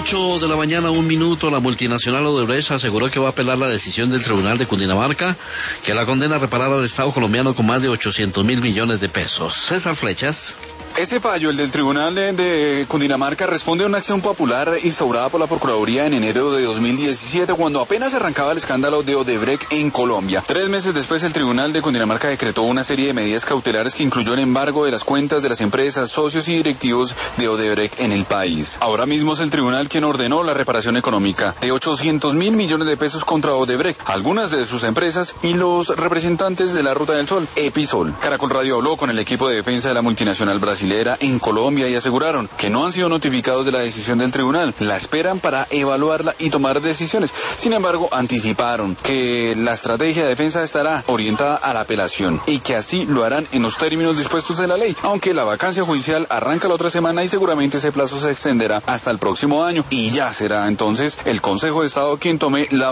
8 de la mañana, 1 minuto, la multinacional Odebrecht aseguró que va a apelar la decisión del Tribunal de Cundinamarca que la condena a reparar al Estado colombiano con más de 800.000 millones de pesos. César Flechas. Ese fallo, el del Tribunal de Cundinamarca, responde a una acción popular instaurada por la Procuraduría en enero de 2017, cuando apenas arrancaba el escándalo de Odebrecht en Colombia. 3 meses después, el Tribunal de Cundinamarca decretó una serie de medidas cautelares que incluyó el embargo de las cuentas de las empresas, socios y directivos de Odebrecht en el país. Ahora mismo es el tribunal quien ordenó la reparación económica de 800.000 millones de pesos contra Odebrecht, algunas de sus empresas y los representantes de la Ruta del Sol, Episol. Caracol Radio habló con el equipo de defensa de la multinacional brasilera en Colombia y aseguraron que no han sido notificados de la decisión del tribunal. La esperan para evaluarla y tomar decisiones. Sin embargo, anticiparon que la estrategia de defensa estará orientada a la apelación y que así lo harán en los términos dispuestos en la ley, aunque la vacancia judicial arranca la otra semana y seguramente ese plazo se extenderá hasta el próximo año y ya será entonces el Consejo de Estado quien tome la